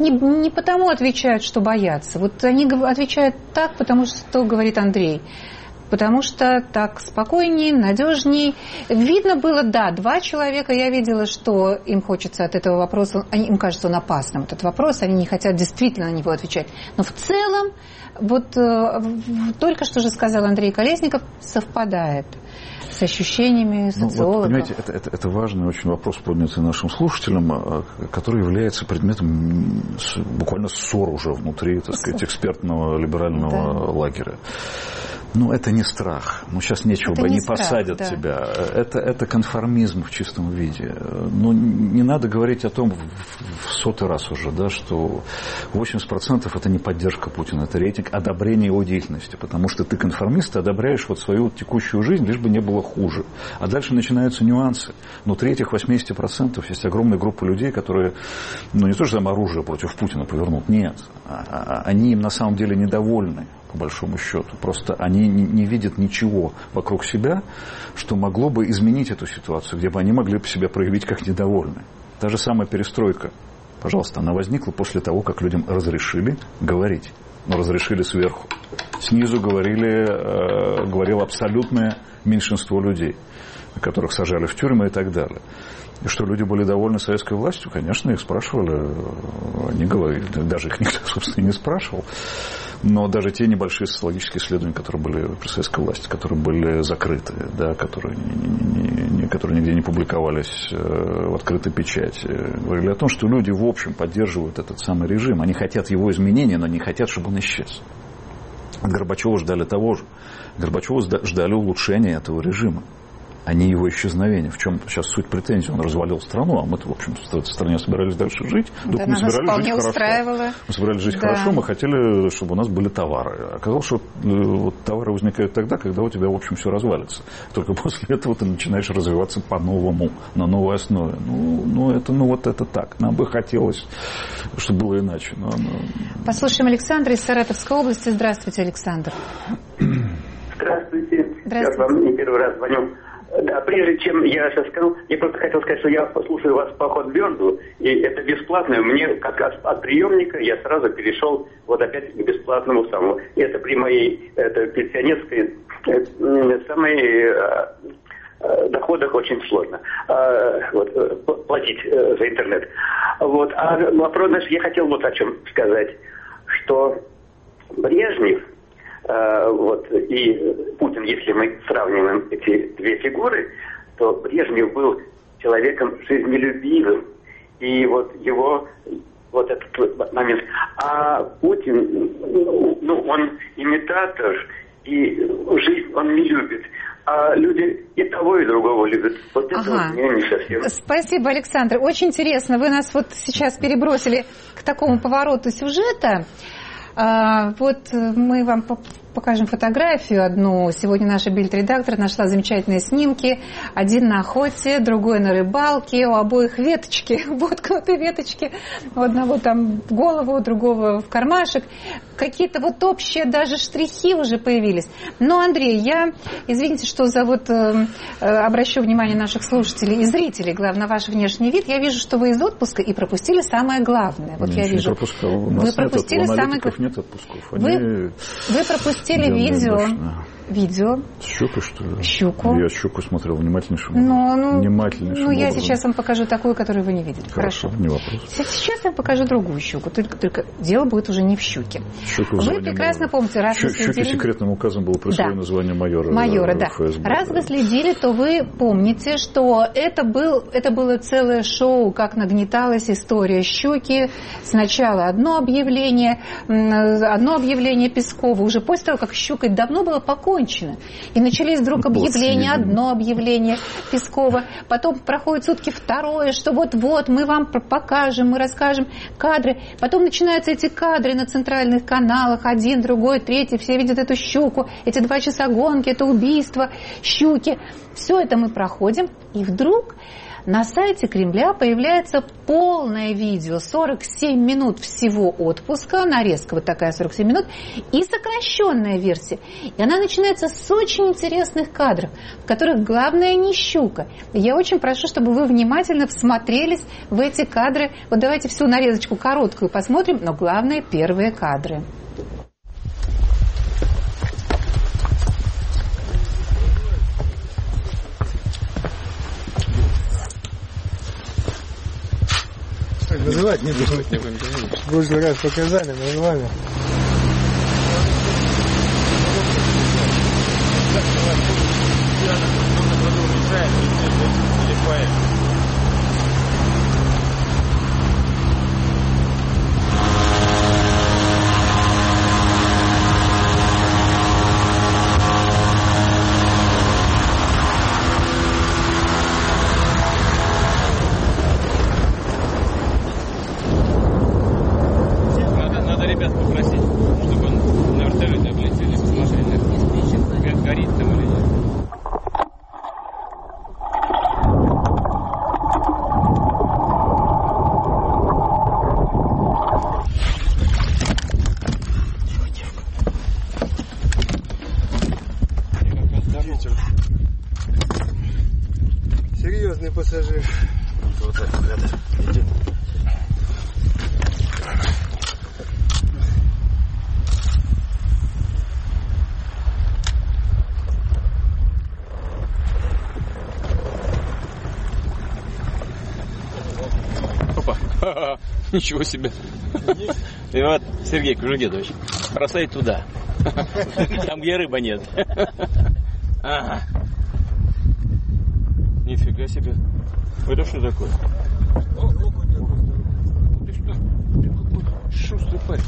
не потому отвечают, что боятся. Вот они отвечают так, потому что говорит Андрей. Потому что так спокойнее, надежнее. Видно было, да, 2 человека, я видела, что им хочется от этого вопроса, им кажется он опасным, этот вопрос, они не хотят действительно на него отвечать. Но в целом, вот только что же сказал Андрей Колесников, совпадает с ощущениями социологов. Вот, понимаете, это важный очень вопрос, поднятый нашим слушателям, который является предметом буквально ссор уже внутри, так сказать, экспертного либерального лагеря. Ну, это не страх. Ну, сейчас нечего бы, не посадят тебя. Это конформизм в чистом виде. Ну, не надо говорить о том в 100-й раз уже, да, что 80% это не поддержка Путина, это рейтинг одобрения его деятельности. Потому что ты конформист, ты одобряешь вот свою текущую жизнь, лишь бы не было хуже. А дальше начинаются нюансы. Внутри этих 80% есть огромная группа людей, которые, ну, не то, что там оружие против Путина повернут, нет. Они им на самом деле недовольны. По большому счету. Просто они не видят ничего вокруг себя, что могло бы изменить эту ситуацию, где бы они могли бы себя проявить как недовольны. Та же самая перестройка, пожалуйста, она возникла после того, как людям разрешили говорить. Но разрешили сверху. Снизу говорило абсолютное меньшинство людей. которых сажали в тюрьмы и так далее. И что люди были довольны советской властью, конечно, их спрашивали, они говорили, даже их никто, собственно, и не спрашивал. Но даже те небольшие социологические исследования, которые были при советской власти, которые были закрыты, да, которые нигде не публиковались в открытой печати, говорили о том, что люди, в общем, поддерживают этот самый режим. Они хотят его изменения, но не хотят, чтобы он исчез. От Горбачева ждали того же. Горбачева ждали улучшения этого режима, а не его исчезновения. В чем сейчас суть претензий? Он развалил страну, а мы-то, в общем, в этой стране собирались дальше жить. Да, мы собирались жить хорошо. Мы собирались жить хорошо, мы хотели, чтобы у нас были товары. Оказалось, что вот товары возникают тогда, когда у тебя, в общем, все развалится. Только после этого ты начинаешь развиваться по-новому, на новой основе. Вот это так. Нам бы хотелось, чтобы было иначе. Послушаем Александра из Саратовской области. Здравствуйте, Александр. Здравствуйте. Я вам не первый раз звоню. Да, прежде чем я сейчас скажу, я просто хотел сказать, что я послушаю вас по Хотберду, и это бесплатно. Мне как от приемника я сразу перешел вот опять к бесплатному самому. И это при моей пенсионерской самой доходах очень сложно платить за интернет. Вот. А вопрос, я хотел вот о чем сказать, что Брежнев и Путин, если мы сравниваем эти две фигуры, то Брежнев был человеком жизнелюбивым, и вот его вот этот момент. А Путин, он имитатор, и жизнь он не любит. А люди и того, и другого любят. Вот это вот меня не совсем. Спасибо, Александр. Очень интересно. Вы нас вот сейчас перебросили к такому повороту сюжета. Вот мы вам покажем фотографию одну. Сегодня наша бильд-редактор нашла замечательные снимки. Один на охоте, другой на рыбалке. У обоих веточки, воткнутые веточки. У одного там в голову, у другого в кармашек. Какие-то вот общие даже штрихи уже появились. Но, Андрей, я, извините, что обращу внимание наших слушателей и зрителей, главное, на ваш внешний вид. Я вижу, что вы из отпуска и пропустили самое главное. Вот я вижу. Вы пропустили самое главное. Нет отпусков. Вы пропустили видео. С щукой, что ли? Щуку. Я щуку смотрел внимательнейшим образом. Я сейчас вам покажу такую, которую вы не видели. Хорошо, не вопрос. Сейчас я вам покажу другую щуку. Только дело будет уже не в щуке. Вы прекрасно помните, раз вы следили... Щуке секретным указом было присвоено звание майора. Майора, да. ФСБ, раз вы следили, то вы помните, что это было целое шоу, как нагнеталась история щуки. Сначала одно объявление Пескова, уже после того, как щукой давно было покончено. И начались вдруг объявления, одно объявление Пескова, потом проходят сутки второе, что вот-вот мы вам покажем, мы расскажем кадры. Потом начинаются эти кадры на центральных каналах, один, другой, третий, все видят эту щуку, эти 2 часа гонки, это убийство щуки. Все это мы проходим, и вдруг на сайте Кремля появляется полное видео, 47 минут всего отпуска, нарезка вот такая 47 минут, и сокращенная версия. И она начинается с очень интересных кадров, в которых главное не щука. И я очень прошу, чтобы вы внимательно всмотрелись в эти кадры. Вот давайте всю нарезочку короткую посмотрим, но главное первые кадры. Называть не будем. В прошлый раз показали название. Серьезный пассажир. Вот так, ребята, идет. Ничего себе. И вот, Сергей Кужугетович, бросай туда. Там, где рыба нет. Ага. Нифига себе. Это что такое? Ты что? Ты какой шустрый парень.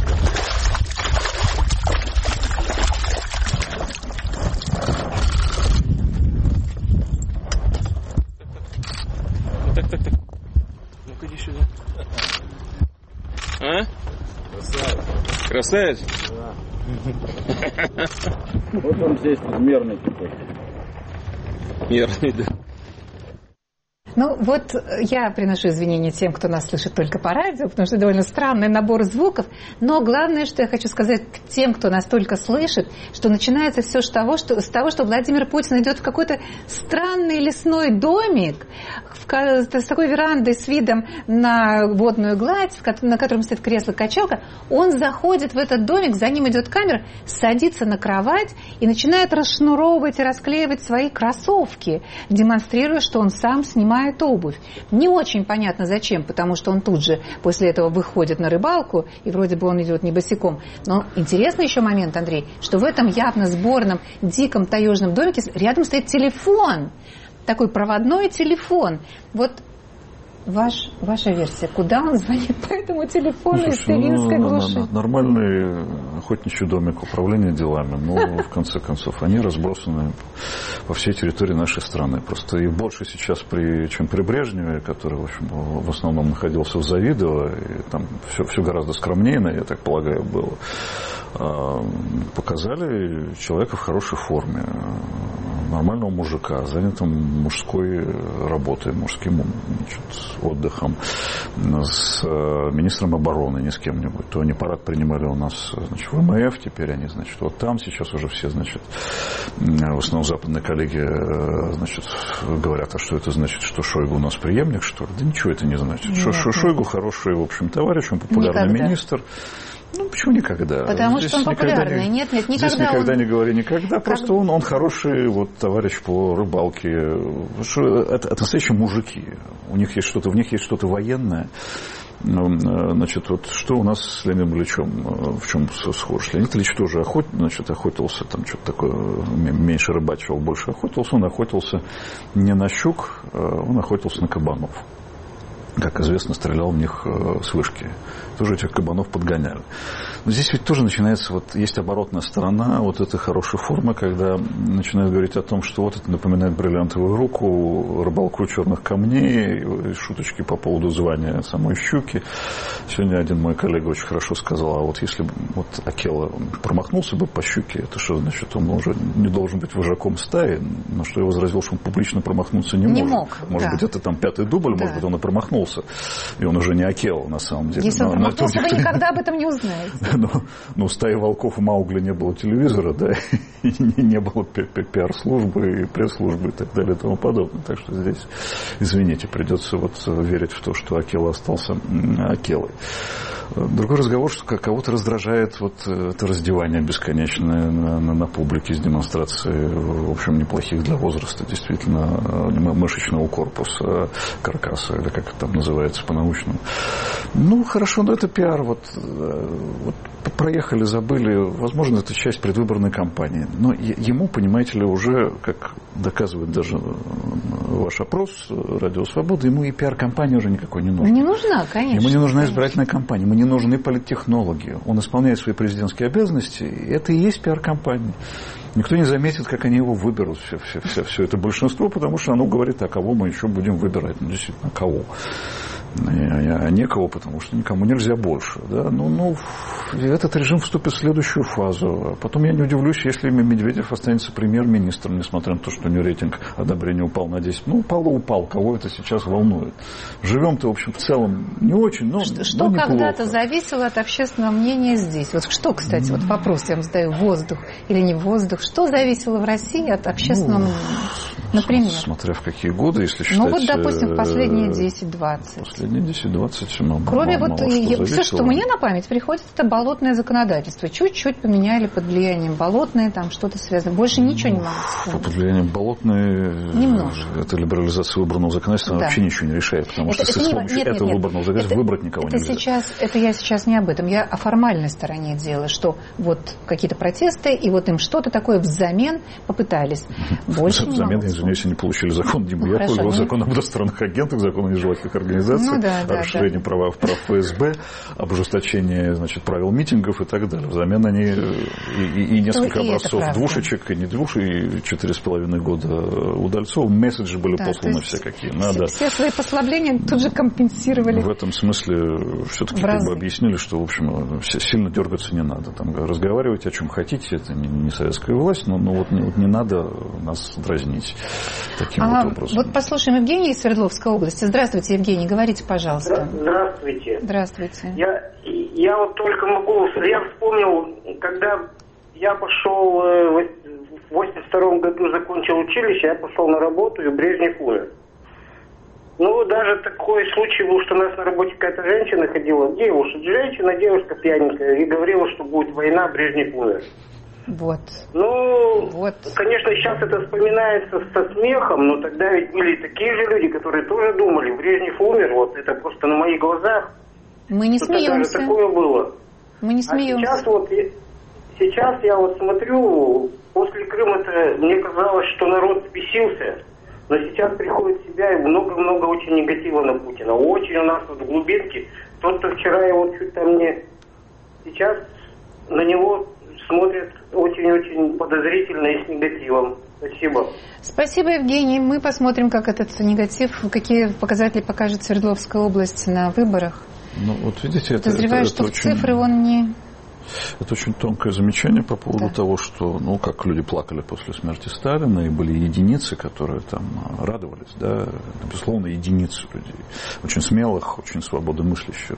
Так. Ну-ка иди сюда. А? Красавец? Да. Вот он здесь мерный такой. Мерный, да. Ну, вот я приношу извинения тем, кто нас слышит только по радио, потому что довольно странный набор звуков. Но главное, что я хочу сказать тем, кто нас только слышит, что начинается все с того, что Владимир Путин идет в какой-то странный лесной домик с такой верандой с видом на водную гладь, на котором стоит кресло-качалка. Он заходит в этот домик, за ним идет камера, садится на кровать и начинает расшнуровывать и расклеивать свои кроссовки, демонстрируя, что он сам снимает обувь. Не очень понятно зачем, потому что он тут же после этого выходит на рыбалку, и вроде бы он идет не босиком. Но интересный еще момент, Андрей, что в этом явно сборном, диком, таежном домике рядом стоит телефон. Такой проводной телефон. Вот ваша версия, куда он звонит по этому телефону из Тувинской глуши? Нормальный охотничий домик, управление делами. Но, в конце концов, они разбросаны по всей территории нашей страны. Просто и больше сейчас, чем при Брежневе, который, в общем, в основном находился в Завидово, и там все гораздо скромнее, я так полагаю, было. Показали человека в хорошей форме, нормального мужика, занятым мужской работой, мужским отдыхом, с министром обороны, не с кем-нибудь. То они парад принимали у нас, значит, в МФ, теперь они, значит, вот там сейчас уже все, значит, в основном западные коллеги, значит, говорят, а что это значит, что Шойгу у нас преемник, что ли? Да ничего это не значит. Шойгу хороший, в общем, товарищ, он популярный министр. Ну, почему никогда? Потому здесь что он популярный. Нет, никогда. Здесь никогда не говори никогда. Просто он хороший товарищ по рыбалке. Это настоящие мужики. В них есть что-то военное. Значит, вот что у нас с Леонидом Ильичем, в чем схож? Леонид Ильич тоже охотился, там что-то такое, меньше рыбачил, больше охотился. Он охотился не на щук, он охотился на кабанов. Как известно, стрелял в них с вышки. Тоже этих кабанов подгоняли. Но здесь ведь тоже начинается, есть оборотная сторона вот этой хорошей формы, когда начинают говорить о том, что вот это напоминает бриллиантовую руку, рыбалку черных камней, шуточки по поводу звания самой щуки. Сегодня один мой коллега очень хорошо сказал, а вот если Акела промахнулся бы по щуке, это что значит, он уже не должен быть вожаком стаи, на что я возразил, что он публично промахнуться не может. Может быть, это там 5-й дубль, может быть, он и промахнулся. И он уже не Акела, на самом деле. Если он промахнулся, вы никогда об этом не узнаете. Но в стае волков у Маугли не было телевизора, да, и не было пиар-службы и пресс-службы и так далее и тому подобное. Так что здесь, извините, придется верить в то, что Акела остался Акелой. Другой разговор, что кого-то раздражает это раздевание бесконечное на публике с демонстрацией, в общем, неплохих для возраста, действительно, мышечного корпуса, каркаса, или как это там называется по-научному. Ну, хорошо, но это пиар. Проехали, забыли. Возможно, это часть предвыборной кампании. Но ему, понимаете ли, уже, как доказывает даже ваш опрос «Радио Свобода», ему и пиар-кампания уже никакой не нужна. Не нужна, конечно. Ему не нужна избирательная кампания, ему не нужны политтехнологи. Он исполняет свои президентские обязанности, и это и есть пиар-кампания. Никто не заметит, как они его выберут, все это большинство, потому что оно говорит, а кого мы еще будем выбирать. Ну, действительно, кого? А некого, потому что никому нельзя больше. Да? Этот режим вступит в следующую фазу. Потом я не удивлюсь, если Медведев останется премьер-министром, несмотря на то, что у него рейтинг одобрения упал на 10. Упал. Кого это сейчас волнует? Живем-то, в общем, в целом не очень, но Что неплохо. Когда-то зависело от общественного мнения здесь? Что, кстати, вопрос я вам задаю, воздух или не воздух? Что зависело в России от общественного мнения? Например? Смотря в какие годы, если считать... Ну вот, допустим, последние 10-20. Последние 10-20. Кроме все, что мне на память приходит, это болотное законодательство. Чуть-чуть поменяли под влиянием болотное, там что-то связано. Больше ничего не могу вспомнить. Под влиянием болотное... Немножко. Это либерализация выборного законодательства вообще ничего не решает, потому что с помощью этого выборного законодательства выбрать никого нельзя. Это я сейчас не об этом. Я о формальной стороне дела, что вот какие-то протесты, и вот им что-то такое взамен попытались. Больше не взамен, извиняюсь, они получили закон Димы Яковлева, закон об иностранных агентах, закон о нежелательных организациях, о расширении прав фСБ, об ужесточении, значит, правил митингов и так далее. Взамен они и несколько образцов двушечек, и не двух, и 4,5 года Удальцова, месседжи были посланы все какие надо. Все свои послабления тут же компенсировали. В этом смысле все-таки как бы объяснили, что, в общем, сильно дергаться не надо. Там, разговаривайте о чем хотите, это не советская власть, но вот не надо нас дразнить таким вот образом. Вот послушаем Евгения из Свердловской области. Здравствуйте, Евгений, говорите, пожалуйста. Здравствуйте. Здравствуйте. Я вот только могу... Я вспомнил, когда я пошел в 82-м году, закончил училище, я пошел на работу, и Брежнев умер. Ну, даже такой случай был, что у нас на работе какая-то женщина ходила, девушка пьяненькая, и говорила, что будет война, Брежнев умер. Вот. Ну, конечно, сейчас это вспоминается со смехом, но тогда ведь были такие же люди, которые тоже думали, Брежнев умер, вот это просто на моих глазах. Мы не смеемся. Даже такое было. Мы не смеемся. Сейчас я вот смотрю, после Крыма-то мне казалось, что народ спесился. Но сейчас приходит в себя и много-много очень негатива на Путина. Очень у нас вот в глубинке. Тот, кто вчера его чуть там не... Сейчас на него смотрят очень-очень подозрительно и с негативом. Спасибо. Спасибо, Евгений. Мы посмотрим, как этот негатив, какие показатели покажет Свердловская область на выборах. Ну, вот видите, подозреваю, что в цифры он не... Это очень тонкое замечание по поводу того, что, ну, как люди плакали после смерти Сталина, и были единицы, которые там радовались, да, безусловно, единицы людей, очень смелых, очень свободомыслящих.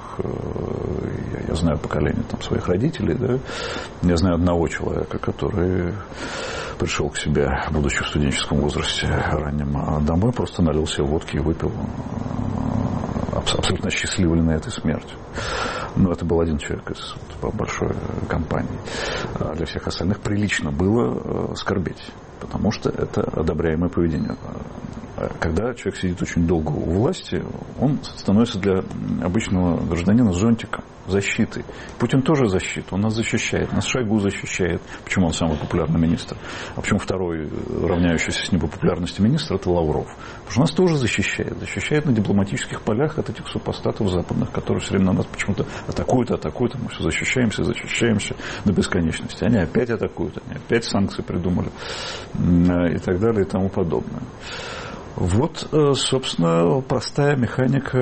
Я знаю поколение там своих родителей, да, я знаю одного человека, который пришел к себе, будучи в студенческом возрасте раннем, домой, просто налил себе водки и выпил, абсолютно осчастливленный этой смертью. Но это был один человек из большой компании. А для всех остальных прилично было скорбеть, потому что это одобряемое поведение. Когда человек сидит очень долго у власти, он становится для обычного гражданина зонтиком, защитой. Путин тоже защита, он нас защищает, нас Шойгу защищает. Почему он самый популярный министр? А почему второй, равняющийся с ним по популярности министр, это Лавров? Потому что нас тоже защищает. Защищает на дипломатических полях от этих супостатов западных, которые все время на нас почему-то атакуют. Мы все защищаемся до бесконечности. Они опять атакуют, они опять санкции придумали и так далее и тому подобное. Вот, собственно, простая механика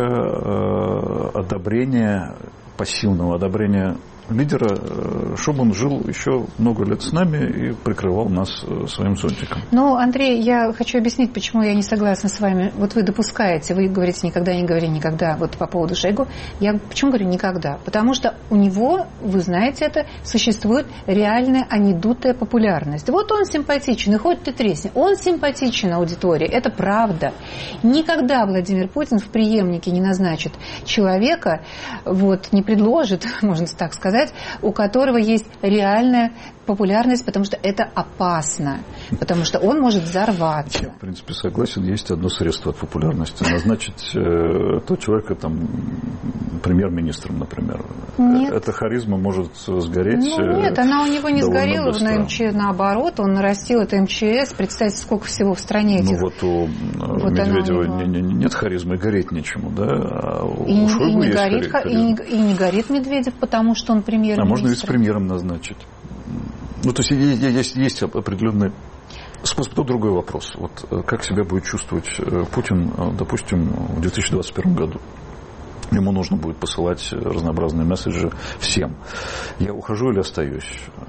одобрения, пассивного одобрения лидера, чтобы он жил еще много лет с нами и прикрывал нас своим зонтиком. Ну, Андрей, я хочу объяснить, почему я не согласна с вами. Вот вы допускаете, вы говорите никогда, не говори никогда, вот по поводу Шойгу. Я почему говорю никогда? Потому что у него, вы знаете это, существует реальная, а не дутая популярность. Вот он симпатичен, и хоть ты тресни, он симпатичен аудитории, это правда. Никогда Владимир Путин в преемнике не назначит человека, вот, не предложит, можно так сказать, у которого есть реальная популярность, потому что это опасно, потому что он может взорваться. Я, в принципе, согласен. Есть одно средство от популярности. Назначить того человека там премьер-министром, например. Нет. Эта харизма может сгореть. Ну, нет, она у него не сгорела быстро. На МЧС, наоборот, он нарастил это МЧС. Представьте, сколько всего в стране этих. Ну вот у Медведева нет харизмы, гореть нечему, да? А у Шойгу есть харизма. И не горит Медведев, потому что он премьер-министр. А можно вице-премьером назначить. Ну, то есть есть определенный способ. Тут другой вопрос. Вот как себя будет чувствовать Путин, допустим, в 2021 году? Ему нужно будет посылать разнообразные месседжи всем. Я ухожу или остаюсь?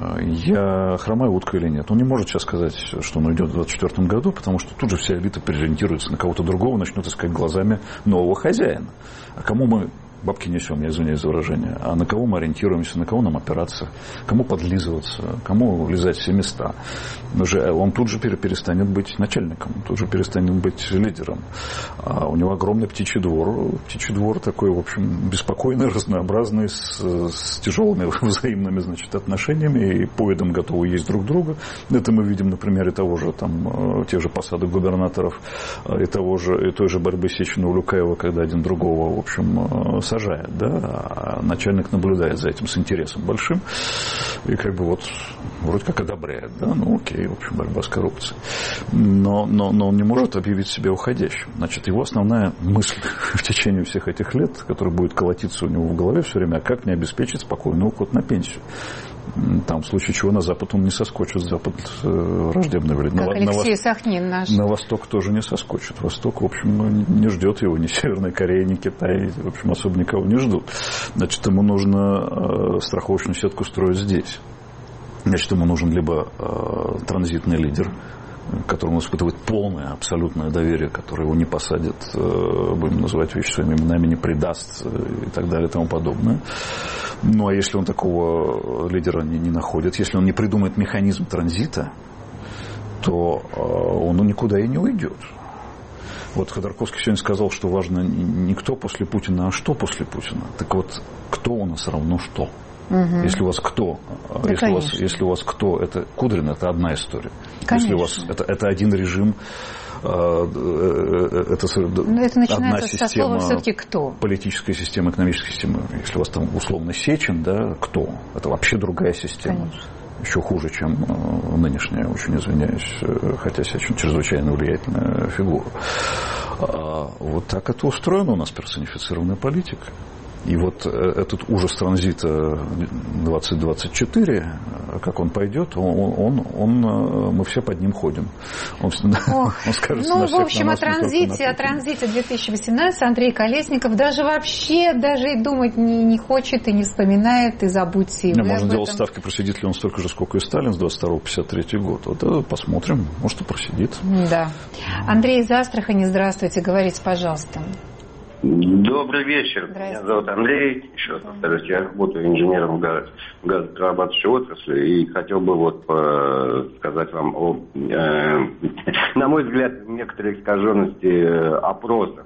Я хромая утка или нет? Он не может сейчас сказать, что он уйдет в 2024 году, потому что тут же вся элита переориентируется на кого-то другого, начнет искать глазами нового хозяина. А кому мы бабки несем, я извиняюсь за выражение, а на кого мы ориентируемся, на кого нам опираться, кому подлизываться, кому лизать все места. Он тут же перестанет быть начальником, тут же перестанет быть лидером. А у него огромный птичий двор. Птичий двор такой, в общем, беспокойный, разнообразный, с тяжелыми взаимными, значит, отношениями, и по видам готовы есть друг друга. Это мы видим на примере того же, там, тех же посадок губернаторов и той же борьбы Сечина-Улюкаева, когда один другого, в общем, сажает, да, а начальник наблюдает за этим с интересом большим и как бы вот вроде как одобряет, да, ну окей, в общем, борьба с коррупцией. Но он не может объявить себя уходящим. Значит, его основная мысль в течение всех этих лет, которая будет колотиться у него в голове все время, как мне обеспечить спокойный уход на пенсию. Там, в случае чего, на Запад он не соскочит. Запад враждебно выглядит. Как Алексей Сахнин наш. На Восток тоже не соскочит. Восток, в общем, не ждет его ни Северная Корея, ни Китай. В общем, особо никого не ждут. Значит, ему нужно страховочную сетку строить здесь. Значит, ему нужен либо транзитный лидер, которому испытывает полное, абсолютное доверие, который его не посадит, будем называть вещи своими именами, не предаст и так далее и тому подобное. Ну, а если он такого лидера не находит, если он не придумает механизм транзита, то он никуда и не уйдет. Вот Ходорковский сегодня сказал, что важно не кто после Путина, а что после Путина. Так вот, кто у нас равно что. Угу. Если у вас кто, да, если у вас кто, это Кудрин, это одна история. Конечно. Если у вас это один режим, это одна система, все-таки кто? Политическая система, экономическая система. Если у вас там условно Сечин, да, кто? Это вообще другая система. Конечно. Еще хуже, чем нынешняя, очень извиняюсь, хотя Сечин чрезвычайно влиятельная фигура. Вот так это устроено у нас, персонифицированная политика. И вот этот ужас транзита 2024, как он пойдет, мы все под ним ходим. Он скажет, ну, в общем, о транзите 2018 Андрей Колесников даже и думать не хочет и не вспоминает, и забудьте. И можно делать ставки, просидит ли он столько же, сколько и Сталин с 22 по 53 год. Вот посмотрим, может, и просидит. Да. Андрей из Астрахани, здравствуйте, говорите, пожалуйста. Добрый вечер. Меня зовут Андрей. Еще раз повторюсь, я работаю инженером в газоперерабатывающей отрасли и хотел бы сказать вам о, на мой взгляд, некоторой искаженности опросов.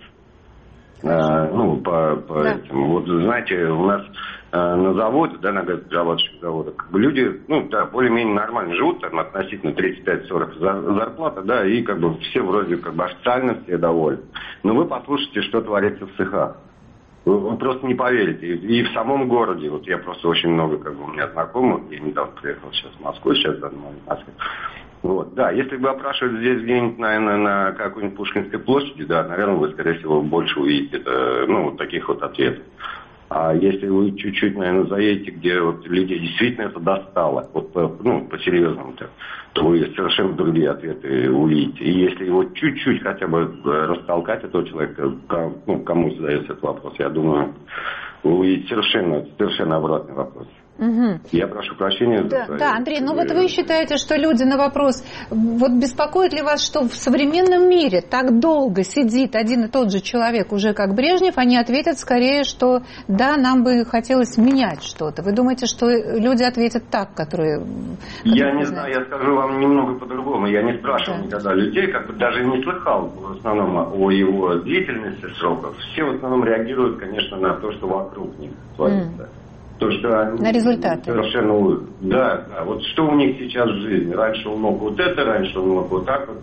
Этим. Вот знаете, у нас на заводе, да, на газоперерабатывающих заводах, как бы люди, более-менее нормально живут, там, относительно 35-40 зарплата, да, и как бы все вроде как бы официально все довольны. Но вы послушайте, что творится в цехах. Вы просто не поверите. И в самом городе, вот я просто очень много, как бы, у меня знакомых, я недавно приехал сейчас в Москву, сейчас в Москве. Вот, да, если бы опрашивали здесь где-нибудь, наверное, на какой-нибудь Пушкинской площади, да, наверное, вы, скорее всего, больше увидите вот таких вот ответов. А если вы чуть-чуть, наверное, заедете, где вот людей действительно это достало, вот по-серьезному-то, то вы совершенно другие ответы увидите. И если его чуть-чуть хотя бы растолкать этого человека, кому задается этот вопрос, я думаю, вы увидите совершенно обратный вопрос. Угу. Я прошу прощения. Да, Андрей, вот вы считаете, что люди на вопрос, вот беспокоит ли вас, что в современном мире так долго сидит один и тот же человек, уже как Брежнев, они ответят скорее, что да, нам бы хотелось менять что-то. Вы думаете, что люди ответят так, которые я не знаю, я скажу вам немного по-другому. Я не спрашивал никогда людей, как бы даже не слыхал в основном о его деятельности сроков. Все в основном реагируют, конечно, на то, что вокруг них творится. То, что на результаты. Совершенно... Да. Вот что у них сейчас в жизни. Раньше он мог вот это, раньше он мог вот так вот.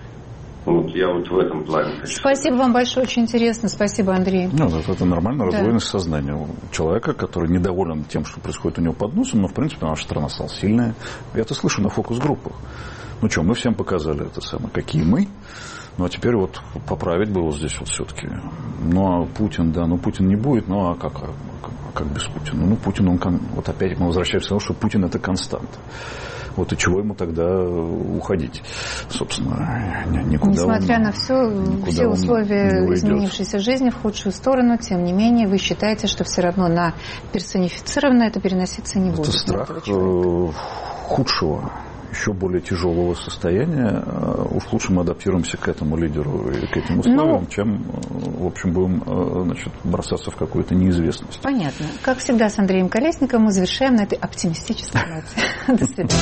Вот я вот в этом плане хочу. Спасибо вам большое, очень интересно. Спасибо, Андрей. Это нормально, раздвоенность сознания у человека, который недоволен тем, что происходит у него под носом, но, в принципе, наша страна стала сильная. Я это слышу на фокус-группах. Мы всем показали это самое, какие мы. Ну, а теперь вот поправить бы вот здесь вот все-таки. Ну, а Путин, да, Путин не будет, а как без Путина? Путин, вот опять мы возвращаемся к тому, что Путин это константа. Вот и чего ему тогда уходить? Собственно, никуда. Несмотря на все условия изменившейся жизни в худшую сторону, тем не менее, вы считаете, что все равно на персонифицированное это переноситься не будет? Это страх худшего. еще более тяжелого состояния, уж лучше мы адаптируемся к этому лидеру и к этим условиям, чем, в общем, будем, значит, бросаться в какую-то неизвестность. Понятно. Как всегда с Андреем Колесниковым мы завершаем на этой оптимистической ноте. До свидания.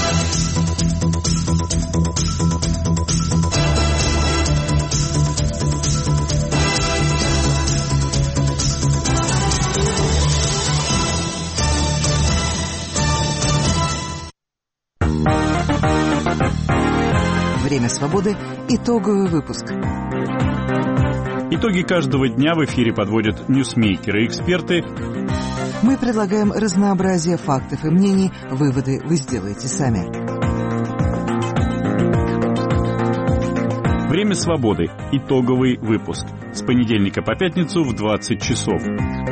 Время свободы. Итоговый выпуск. Итоги каждого дня в эфире подводят ньюсмейкеры и эксперты. Мы предлагаем разнообразие фактов и мнений. Выводы вы сделаете сами. Время свободы. Итоговый выпуск. С понедельника по пятницу в 20 часов.